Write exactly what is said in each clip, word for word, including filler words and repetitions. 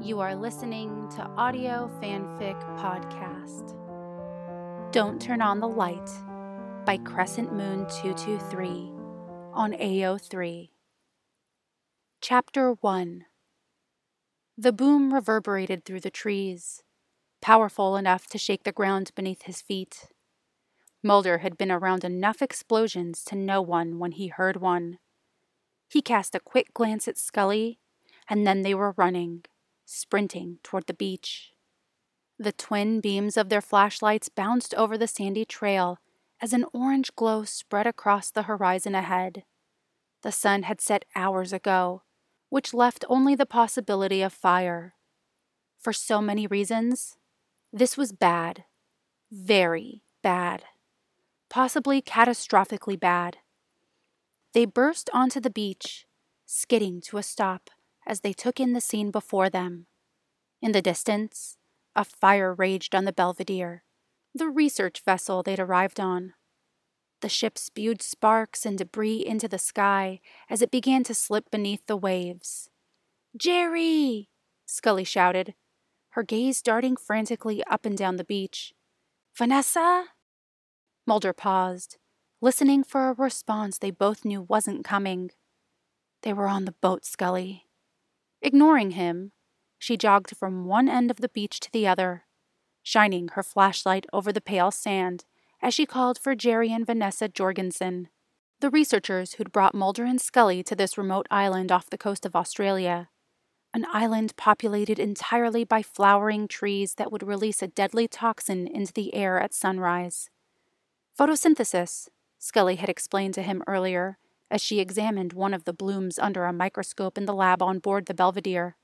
You are listening to Audio Fanfic Podcast. Don't Turn on the Light by Crescent Moon two two three on A O three. Chapter one. The boom reverberated through the trees, powerful enough to shake the ground beneath his feet. Mulder had been around enough explosions to know one when he heard one. He cast a quick glance at Scully, and then they were running, sprinting toward the beach. The twin beams of their flashlights bounced over the sandy trail as an orange glow spread across the horizon ahead. The sun had set hours ago, which left only the possibility of fire. For so many reasons, this was bad. Very bad. Possibly catastrophically bad. They burst onto the beach, skidding to a stop as they took in the scene before them. In the distance, a fire raged on the Belvedere, the research vessel they'd arrived on. The ship spewed sparks and debris into the sky as it began to slip beneath the waves. "Jerry!" Scully shouted, her gaze darting frantically up and down the beach. "Vanessa?" Mulder paused, listening for a response they both knew wasn't coming. They were on the boat, Scully. Ignoring him, she jogged from one end of the beach to the other, shining her flashlight over the pale sand as she called for Jerry and Vanessa Jorgensen, the researchers who'd brought Mulder and Scully to this remote island off the coast of Australia, an island populated entirely by flowering trees that would release a deadly toxin into the air at sunrise. Photosynthesis, Scully had explained to him earlier as she examined one of the blooms under a microscope in the lab on board the Belvedere.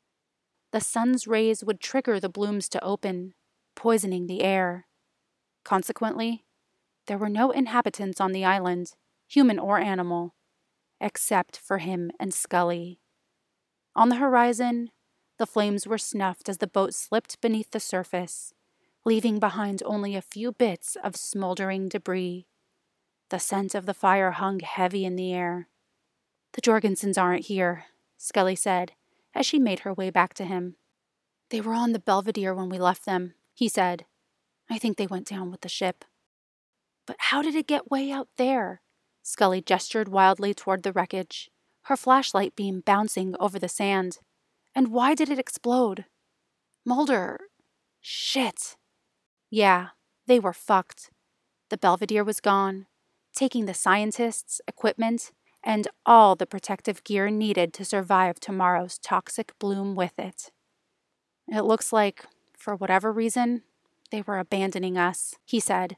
The sun's rays would trigger the blooms to open, poisoning the air. Consequently, there were no inhabitants on the island, human or animal, except for him and Scully. On the horizon, the flames were snuffed as the boat slipped beneath the surface, leaving behind only a few bits of smoldering debris. The scent of the fire hung heavy in the air. "The Jorgensens aren't here," Scully said, as she made her way back to him. "They were on the Belvedere when we left them," he said. "I think they went down with the ship." "But how did it get way out there?" Scully gestured wildly toward the wreckage, her flashlight beam bouncing over the sand. "And why did it explode?" "Mulder... shit." Yeah, they were fucked. The Belvedere was gone, taking the scientists, equipment, and all the protective gear needed to survive tomorrow's toxic bloom with it. "It looks like, for whatever reason, they were abandoning us," he said.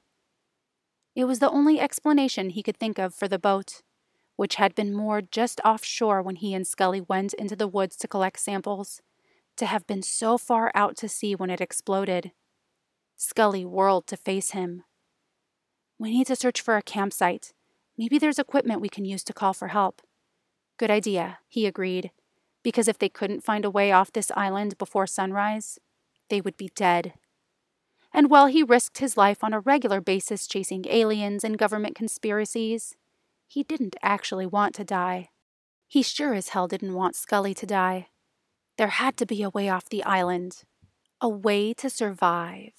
It was the only explanation he could think of for the boat, which had been moored just offshore when he and Scully went into the woods to collect samples, to have been so far out to sea when it exploded. Scully whirled to face him. "We need to search for a campsite. Maybe there's equipment we can use to call for help." "Good idea," he agreed, because if they couldn't find a way off this island before sunrise, they would be dead. And while he risked his life on a regular basis chasing aliens and government conspiracies, he didn't actually want to die. He sure as hell didn't want Scully to die. There had to be a way off the island. A way to survive.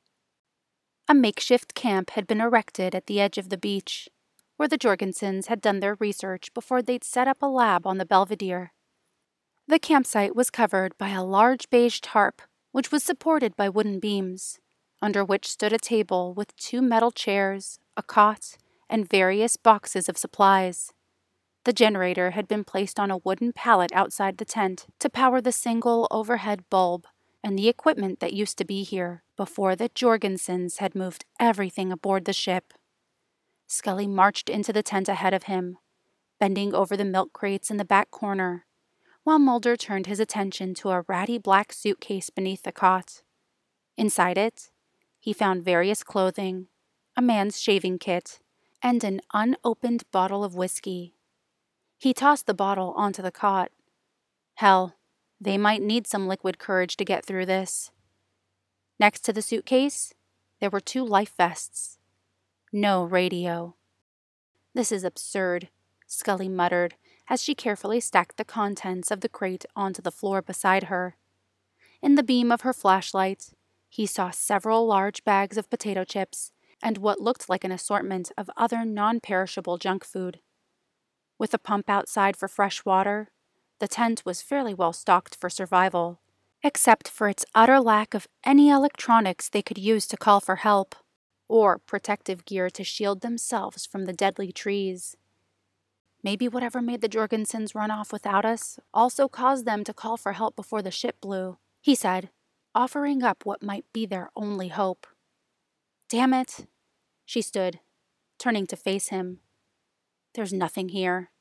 A makeshift camp had been erected at the edge of the beach, where the Jorgensens had done their research before they'd set up a lab on the Belvedere. The campsite was covered by a large beige tarp, which was supported by wooden beams, under which stood a table with two metal chairs, a cot, and various boxes of supplies. The generator had been placed on a wooden pallet outside the tent to power the single overhead bulb and the equipment that used to be here before the Jorgensens had moved everything aboard the ship. Scully marched into the tent ahead of him, bending over the milk crates in the back corner, while Mulder turned his attention to a ratty black suitcase beneath the cot. Inside it, he found various clothing, a man's shaving kit, and an unopened bottle of whiskey. He tossed the bottle onto the cot. Hell, they might need some liquid courage to get through this. Next to the suitcase, there were two life vests. No radio. "This is absurd," Scully muttered as she carefully stacked the contents of the crate onto the floor beside her. In the beam of her flashlight, he saw several large bags of potato chips and what looked like an assortment of other non-perishable junk food. With a pump outside for fresh water, the tent was fairly well stocked for survival, except for its utter lack of any electronics they could use to call for help, or protective gear to shield themselves from the deadly trees. Maybe whatever made the Jorgensens run off without us also caused them to call for help before the ship blew, he said, offering up what might be their only hope. Damn it, she stood, turning to face him. There's nothing here.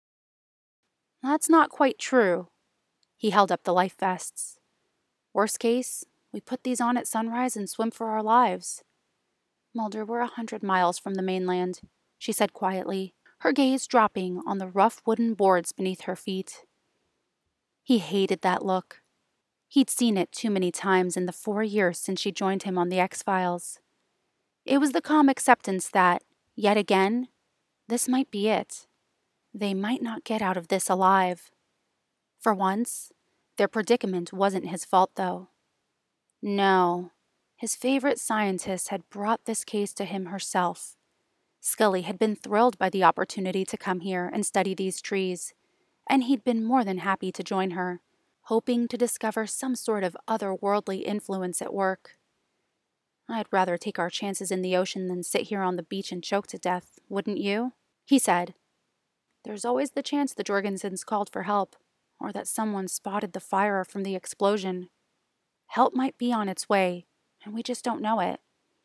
That's not quite true. He held up the life vests. Worst case, we put these on at sunrise and swim for our lives. Mulder, we're a hundred miles from the mainland, she said quietly, her gaze dropping on the rough wooden boards beneath her feet. He hated that look. He'd seen it too many times in the four years since she joined him on the X-Files. It was the calm acceptance that, yet again, this might be it. They might not get out of this alive. For once, their predicament wasn't his fault, though. No, his favorite scientist had brought this case to him herself. Scully had been thrilled by the opportunity to come here and study these trees, and he'd been more than happy to join her, hoping to discover some sort of otherworldly influence at work. I'd rather take our chances in the ocean than sit here on the beach and choke to death, wouldn't you? He said. There's always the chance the Jorgensens called for help, or that someone spotted the fire from the explosion. Help might be on its way, and we just don't know it.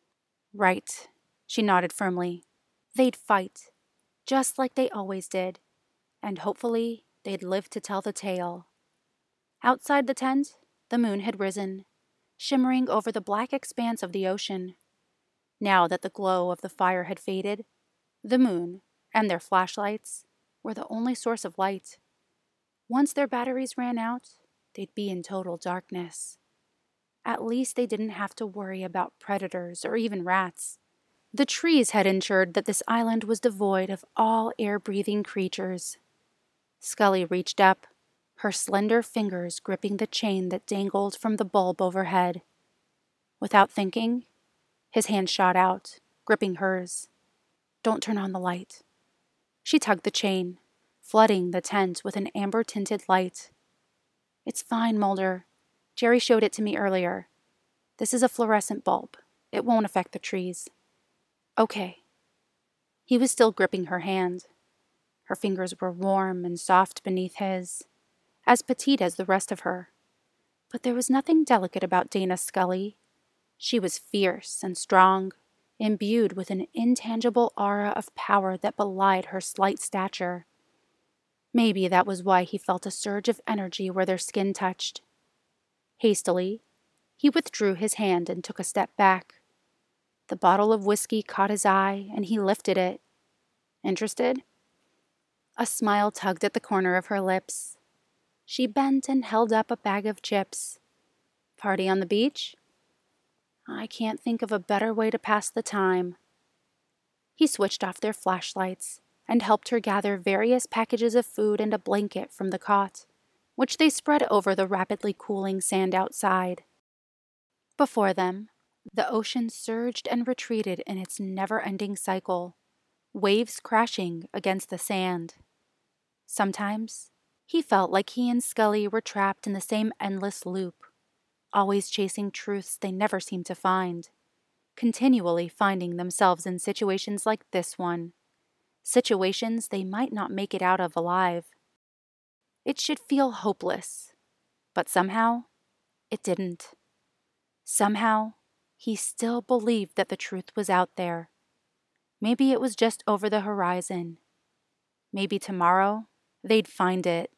Right, she nodded firmly. They'd fight, just like they always did, and hopefully they'd live to tell the tale. Outside the tent, the moon had risen, shimmering over the black expanse of the ocean. Now that the glow of the fire had faded, the moon and their flashlights were the only source of light. Once their batteries ran out, they'd be in total darkness. At least they didn't have to worry about predators or even rats. The trees had ensured that this island was devoid of all air-breathing creatures. Scully reached up, her slender fingers gripping the chain that dangled from the bulb overhead. Without thinking, his hand shot out, gripping hers. Don't turn on the light. She tugged the chain, flooding the tent with an amber-tinted light. It's fine, Mulder. Jerry showed it to me earlier. This is a fluorescent bulb. It won't affect the trees. Okay. He was still gripping her hand. Her fingers were warm and soft beneath his, as petite as the rest of her. But there was nothing delicate about Dana Scully. She was fierce and strong, imbued with an intangible aura of power that belied her slight stature. Maybe that was why he felt a surge of energy where their skin touched. Hastily, he withdrew his hand and took a step back. The bottle of whiskey caught his eye, and he lifted it. Interested? A smile tugged at the corner of her lips. She bent and held up a bag of chips. Party on the beach? I can't think of a better way to pass the time. He switched off their flashlights and helped her gather various packages of food and a blanket from the cot, which they spread over the rapidly cooling sand outside. Before them, the ocean surged and retreated in its never-ending cycle, waves crashing against the sand. Sometimes, he felt like he and Scully were trapped in the same endless loop, always chasing truths they never seemed to find, continually finding themselves in situations like this one, situations they might not make it out of alive. It should feel hopeless, but somehow, it didn't. Somehow, he still believed that the truth was out there. Maybe it was just over the horizon. Maybe tomorrow, they'd find it.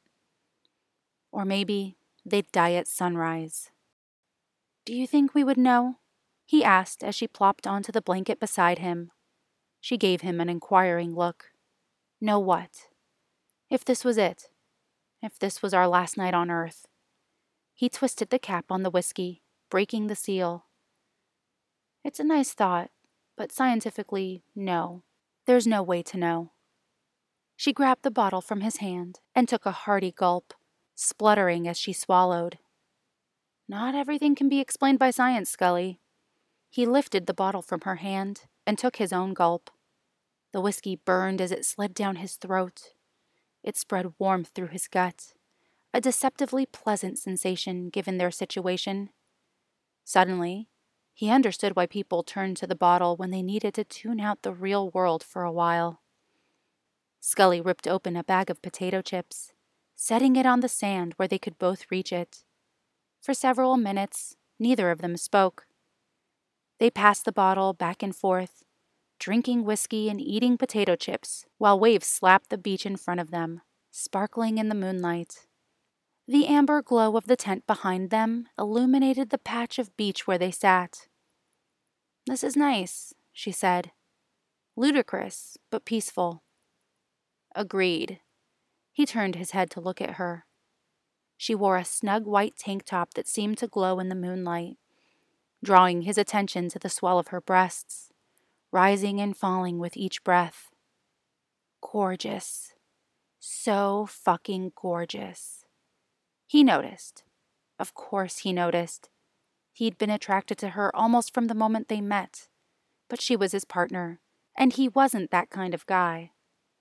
Or maybe they'd die at sunrise. Do you think we would know? He asked as she plopped onto the blanket beside him. She gave him an inquiring look. Know what? If this was it. If this was our last night on Earth. He twisted the cap on the whiskey, breaking the seal. It's a nice thought, but scientifically, no. There's no way to know. She grabbed the bottle from his hand and took a hearty gulp, spluttering as she swallowed. Not everything can be explained by science, Scully. He lifted the bottle from her hand and took his own gulp. The whiskey burned as it slid down his throat. It spread warmth through his gut, a deceptively pleasant sensation given their situation. Suddenly, he understood why people turned to the bottle when they needed to tune out the real world for a while. Scully ripped open a bag of potato chips, setting it on the sand where they could both reach it. For several minutes, neither of them spoke. They passed the bottle back and forth, drinking whiskey and eating potato chips while waves slapped the beach in front of them, sparkling in the moonlight. The amber glow of the tent behind them illuminated the patch of beach where they sat. "This is nice," she said. "Ludicrous, but peaceful." Agreed. He turned his head to look at her. She wore a snug white tank top that seemed to glow in the moonlight, drawing his attention to the swell of her breasts, rising and falling with each breath. Gorgeous. So fucking gorgeous. He noticed. Of course he noticed. He'd been attracted to her almost from the moment they met, but she was his partner, and he wasn't that kind of guy.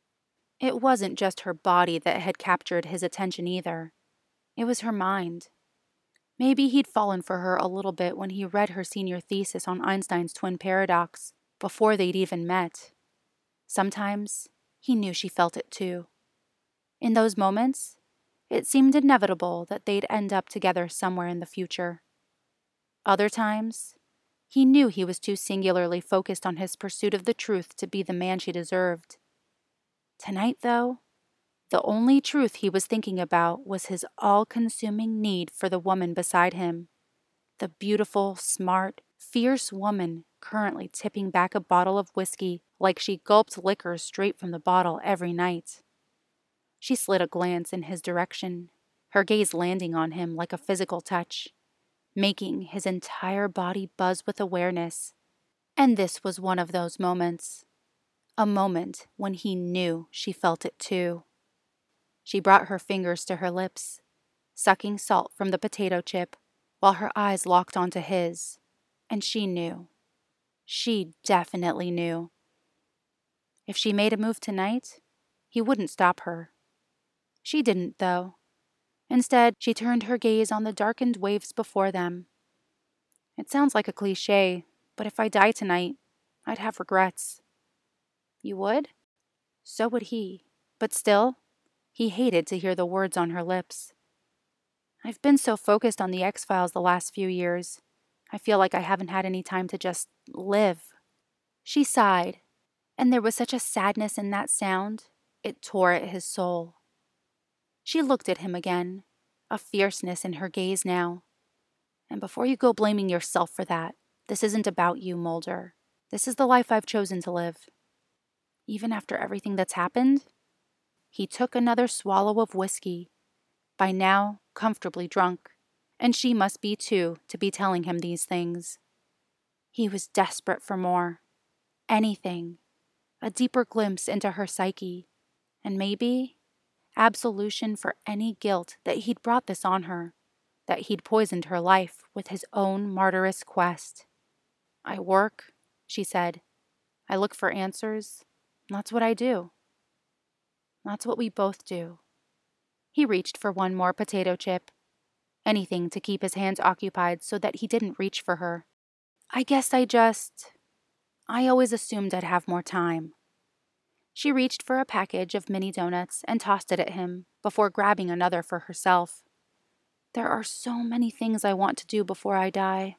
It wasn't just her body that had captured his attention either. It was her mind. Maybe he'd fallen for her a little bit when he read her senior thesis on Einstein's twin paradox, before they'd even met. Sometimes, he knew she felt it too. In those moments, it seemed inevitable that they'd end up together somewhere in the future. Other times, he knew he was too singularly focused on his pursuit of the truth to be the man she deserved. Tonight, though, the only truth he was thinking about was his all-consuming need for the woman beside him, the beautiful, smart, fierce woman currently tipping back a bottle of whiskey like she gulped liquor straight from the bottle every night. She slid a glance in his direction, her gaze landing on him like a physical touch, making his entire body buzz with awareness. And this was one of those moments. A moment when he knew she felt it too. She brought her fingers to her lips, sucking salt from the potato chip, while her eyes locked onto his. And she knew. She definitely knew. If she made a move tonight, he wouldn't stop her. She didn't, though. Instead, she turned her gaze on the darkened waves before them. It sounds like a cliché, but if I die tonight, I'd have regrets. You would? So would he. But still, he hated to hear the words on her lips. I've been so focused on the X-Files the last few years. I feel like I haven't had any time to just live. She sighed, and there was such a sadness in that sound, it tore at his soul. She looked at him again, a fierceness in her gaze now. And before you go blaming yourself for that, this isn't about you, Mulder. This is the life I've chosen to live. Even after everything that's happened? He took another swallow of whiskey, by now comfortably drunk, and she must be too to be telling him these things. He was desperate for more. Anything. A deeper glimpse into her psyche, and maybe absolution for any guilt that he'd brought this on her, that he'd poisoned her life with his own martyrous quest. I work, she said. I look for answers. That's what I do. That's what we both do. He reached for one more potato chip. Anything to keep his hands occupied so that he didn't reach for her. I guess I just... I always assumed I'd have more time. She reached for a package of mini donuts and tossed it at him before grabbing another for herself. There are so many things I want to do before I die.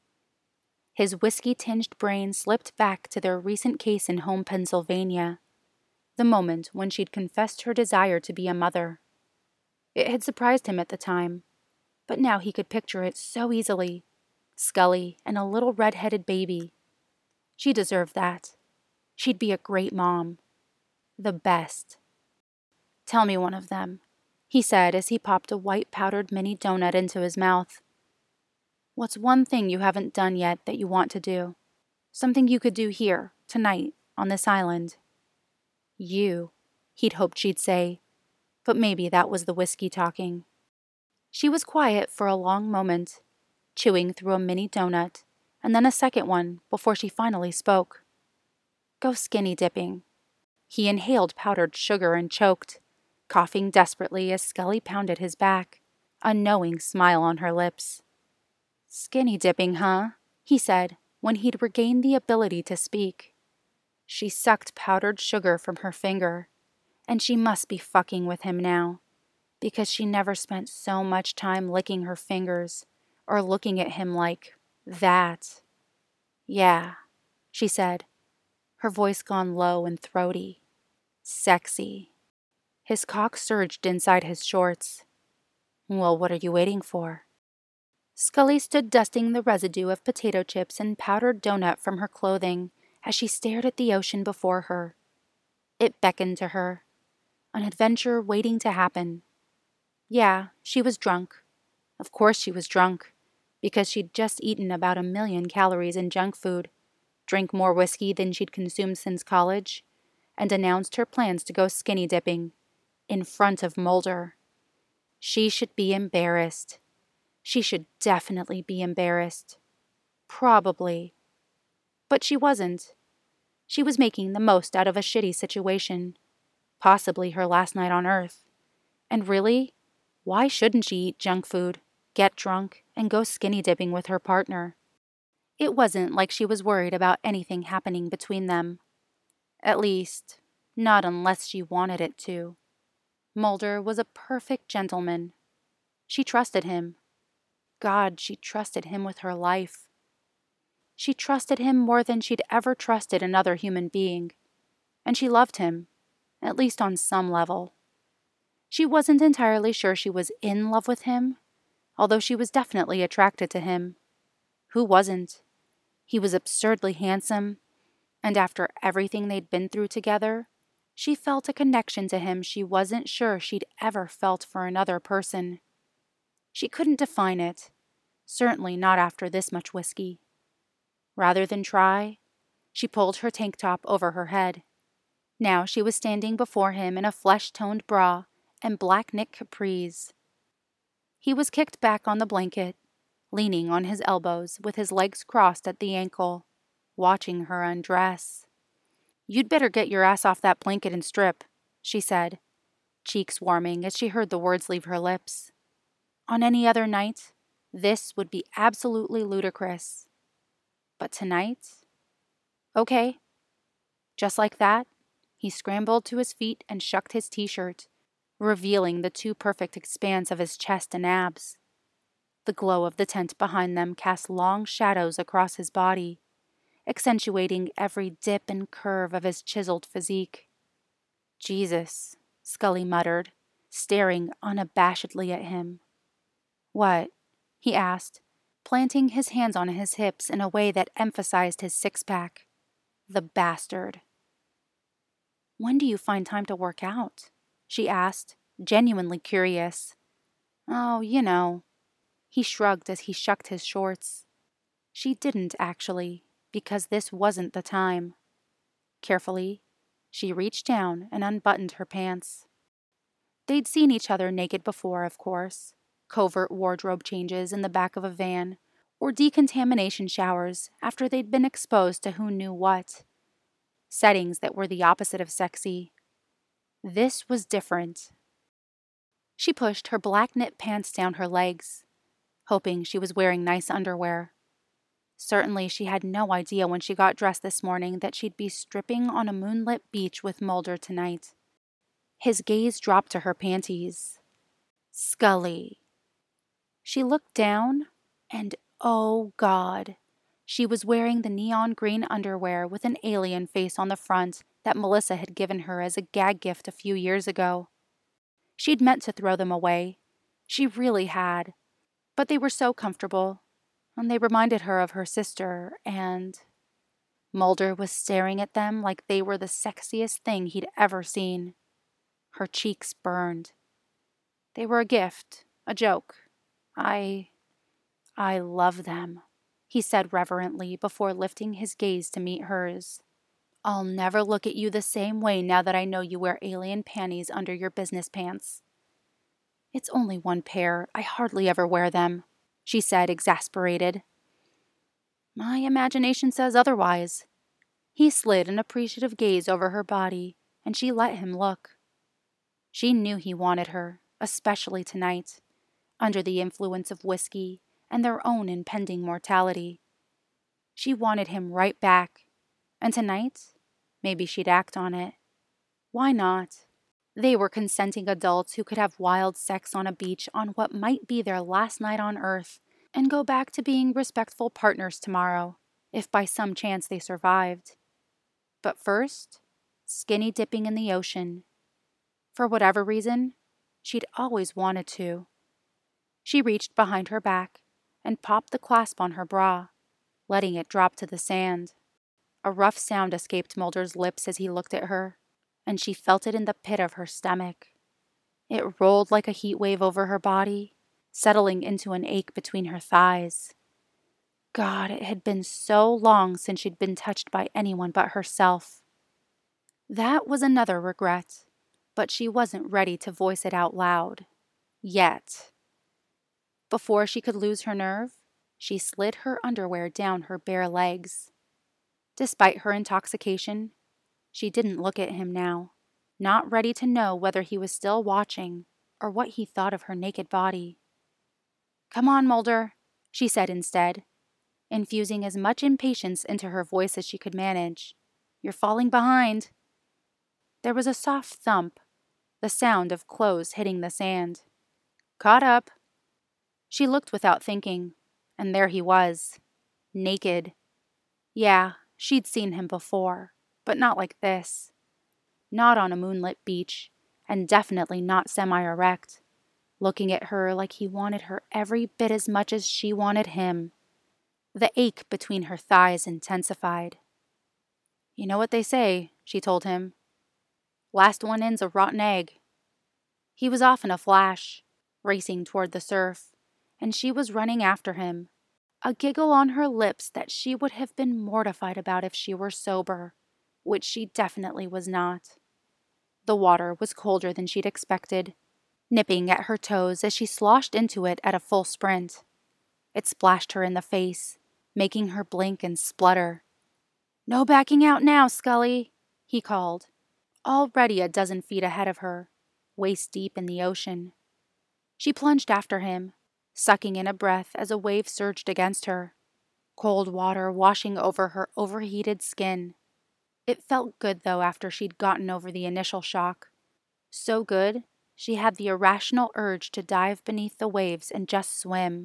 His whiskey-tinged brain slipped back to their recent case in home Pennsylvania, the moment when she'd confessed her desire to be a mother. It had surprised him at the time, but now he could picture it so easily. Scully and a little red-headed baby. She deserved that. She'd be a great mom. The best. Tell me one of them, he said as he popped a white powdered mini donut into his mouth. What's one thing you haven't done yet that you want to do? Something you could do here, tonight, on this island. You, he'd hoped she'd say, but maybe that was the whiskey talking. She was quiet for a long moment, chewing through a mini donut, and then a second one before she finally spoke. Go skinny dipping. He inhaled powdered sugar and choked, coughing desperately as Scully pounded his back, a knowing smile on her lips. Skinny dipping, huh? He said, when he'd regained the ability to speak. She sucked powdered sugar from her finger, and she must be fucking with him now, because she never spent so much time licking her fingers or looking at him like that. Yeah, she said, her voice gone low and throaty. Sexy. His cock surged inside his shorts. Well, what are you waiting for? Scully stood dusting the residue of potato chips and powdered donut from her clothing as she stared at the ocean before her. It beckoned to her. An adventure waiting to happen. Yeah, she was drunk. Of course she was drunk, because she'd just eaten about a million calories in junk food, drank more whiskey than she'd consumed since college, and announced her plans to go skinny dipping, in front of Mulder. She should be embarrassed. She should definitely be embarrassed. Probably. But she wasn't. She was making the most out of a shitty situation. Possibly her last night on Earth. And really, why shouldn't she eat junk food, get drunk, and go skinny dipping with her partner? It wasn't like she was worried about anything happening between them. At least, not unless she wanted it to. Mulder was a perfect gentleman. She trusted him. God, she trusted him with her life. She trusted him more than she'd ever trusted another human being. And she loved him, at least on some level. She wasn't entirely sure she was in love with him, although she was definitely attracted to him. Who wasn't? He was absurdly handsome, and after everything they'd been through together, she felt a connection to him she wasn't sure she'd ever felt for another person. She couldn't define it, certainly not after this much whiskey. Rather than try, she pulled her tank top over her head. Now she was standing before him in a flesh-toned bra and black knit capris. He was kicked back on the blanket, leaning on his elbows with his legs crossed at the ankle, watching her undress. You'd better get your ass off that blanket and strip, she said, cheeks warming as she heard the words leave her lips. On any other night, this would be absolutely ludicrous. But tonight? Okay. Just like that, he scrambled to his feet and shucked his t-shirt, revealing the too perfect expanse of his chest and abs. The glow of the tent behind them cast long shadows across his body, accentuating every dip and curve of his chiseled physique. Jesus, Scully muttered, staring unabashedly at him. What? He asked, planting his hands on his hips in a way that emphasized his six-pack. The bastard. When do you find time to work out? She asked, genuinely curious. Oh, you know. He shrugged as he shucked his shorts. She didn't, actually, because this wasn't the time. Carefully, she reached down and unbuttoned her pants. They'd seen each other naked before, of course. Covert wardrobe changes in the back of a van, or decontamination showers after they'd been exposed to who knew what. Settings that were the opposite of sexy. This was different. She pushed her black knit pants down her legs, hoping she was wearing nice underwear. Certainly she had no idea when she got dressed this morning that she'd be stripping on a moonlit beach with Mulder tonight. His gaze dropped to her panties. Scully. She looked down, and oh God, she was wearing the neon green underwear with an alien face on the front that Melissa had given her as a gag gift a few years ago. She'd meant to throw them away. She really had. But they were so comfortable, and they reminded her of her sister, and Mulder was staring at them like they were the sexiest thing he'd ever seen. Her cheeks burned. They were a gift, a joke. I... I love them, he said reverently before lifting his gaze to meet hers. I'll never look at you the same way now that I know you wear alien panties under your business pants. It's only one pair. I hardly ever wear them. she said, exasperated. My imagination says otherwise. He slid an appreciative gaze over her body, and she let him look. She knew he wanted her, especially tonight, under the influence of whiskey and their own impending mortality. She wanted him right back, and tonight, maybe she'd act on it. Why not? They were consenting adults who could have wild sex on a beach on what might be their last night on Earth and go back to being respectful partners tomorrow, if by some chance they survived. But first, skinny dipping in the ocean. For whatever reason, she'd always wanted to. She reached behind her back and popped the clasp on her bra, letting it drop to the sand. A rough sound escaped Mulder's lips as he looked at her, and she felt it in the pit of her stomach. It rolled like a heat wave over her body, settling into an ache between her thighs. God, it had been so long since she'd been touched by anyone but herself. That was another regret, but she wasn't ready to voice it out loud. Yet. Before she could lose her nerve, she slid her underwear down her bare legs. Despite her intoxication, she didn't look at him now, not ready to know whether he was still watching or what he thought of her naked body. Come on, Mulder, she said instead, infusing as much impatience into her voice as she could manage. You're falling behind. There was a soft thump, the sound of clothes hitting the sand. Caught up. She looked without thinking, and there he was, naked. Yeah, she'd seen him before, but not like this. Not on a moonlit beach, and definitely not semi-erect, looking at her like he wanted her every bit as much as she wanted him. The ache between her thighs intensified. You know what they say, she told him. Last one in's a rotten egg. He was off in a flash, racing toward the surf, and she was running after him, a giggle on her lips that she would have been mortified about if she were sober, which she definitely was not. The water was colder than she'd expected, nipping at her toes as she sloshed into it at a full sprint. It splashed her in the face, making her blink and splutter. No backing out now, Scully, he called, already a dozen feet ahead of her, waist deep in the ocean. She plunged after him, sucking in a breath as a wave surged against her, cold water washing over her overheated skin. It felt good, though, after she'd gotten over the initial shock. So good, she had the irrational urge to dive beneath the waves and just swim.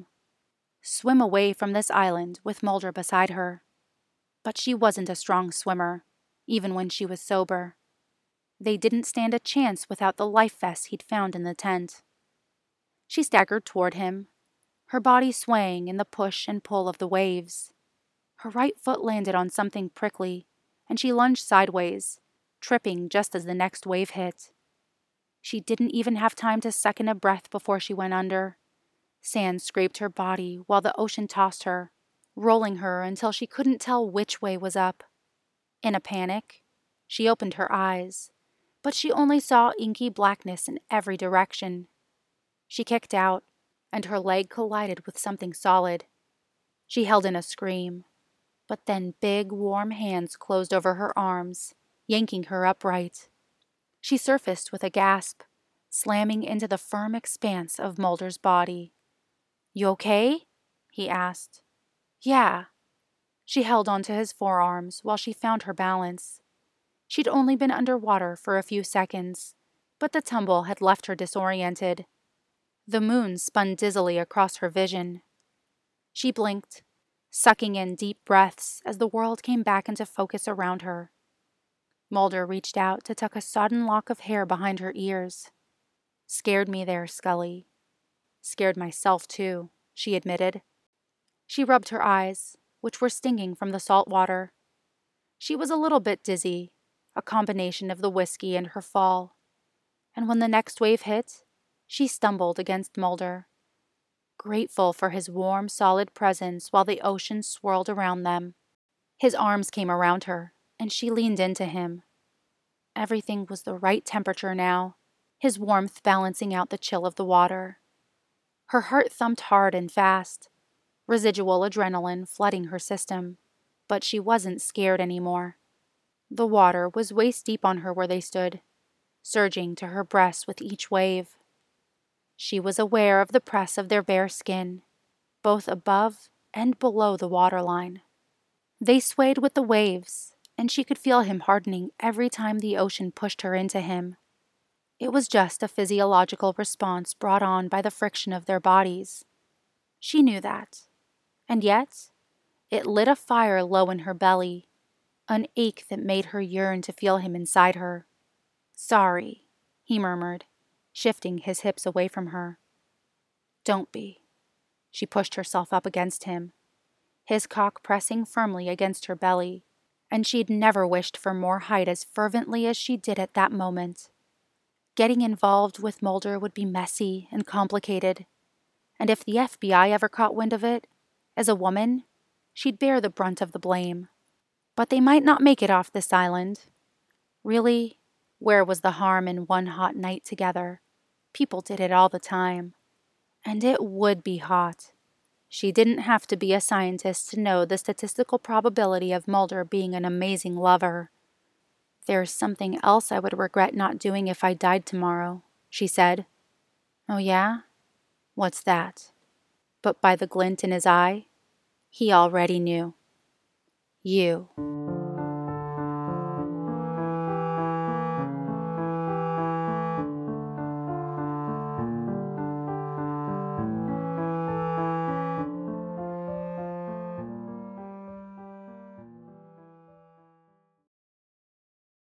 Swim away from this island with Mulder beside her. But she wasn't a strong swimmer, even when she was sober. They didn't stand a chance without the life vests he'd found in the tent. She staggered toward him, her body swaying in the push and pull of the waves. Her right foot landed on something prickly, and she lunged sideways, tripping just as the next wave hit. She didn't even have time to suck in a breath before she went under. Sand scraped her body while the ocean tossed her, rolling her until she couldn't tell which way was up. In a panic, she opened her eyes, but she only saw inky blackness in every direction. She kicked out, and her leg collided with something solid. She held in a scream, but then big, warm hands closed over her arms, yanking her upright. She surfaced with a gasp, slamming into the firm expanse of Mulder's body. You okay? He asked. Yeah. She held onto his forearms while she found her balance. She'd only been underwater for a few seconds, but the tumble had left her disoriented. The moon spun dizzily across her vision. She blinked, sucking in deep breaths as the world came back into focus around her. Mulder reached out to tuck a sodden lock of hair behind her ears. Scared me there, Scully. Scared myself, too, she admitted. She rubbed her eyes, which were stinging from the salt water. She was a little bit dizzy, a combination of the whiskey and her fall. And when the next wave hit, she stumbled against Mulder, grateful for his warm, solid presence while the ocean swirled around them. His arms came around her, and she leaned into him. Everything was the right temperature now, his warmth balancing out the chill of the water. Her heart thumped hard and fast, residual adrenaline flooding her system, but she wasn't scared anymore. The water was waist deep on her where they stood, surging to her breasts with each wave. She was aware of the press of their bare skin, both above and below the waterline. They swayed with the waves, and she could feel him hardening every time the ocean pushed her into him. It was just a physiological response brought on by the friction of their bodies. She knew that. And yet, it lit a fire low in her belly, an ache that made her yearn to feel him inside her. "Sorry," he murmured, shifting his hips away from her. "Don't be." She pushed herself up against him, his cock pressing firmly against her belly, and she'd never wished for more height as fervently as she did at that moment. Getting involved with Mulder would be messy and complicated, and if the F B I ever caught wind of it, as a woman, she'd bear the brunt of the blame. But they might not make it off this island. Really, where was the harm in one hot night together? People did it all the time. And it would be hot. She didn't have to be a scientist to know the statistical probability of Mulder being an amazing lover. "There's something else I would regret not doing if I died tomorrow," she said. "Oh yeah? What's that?" But by the glint in his eye, he already knew. "You."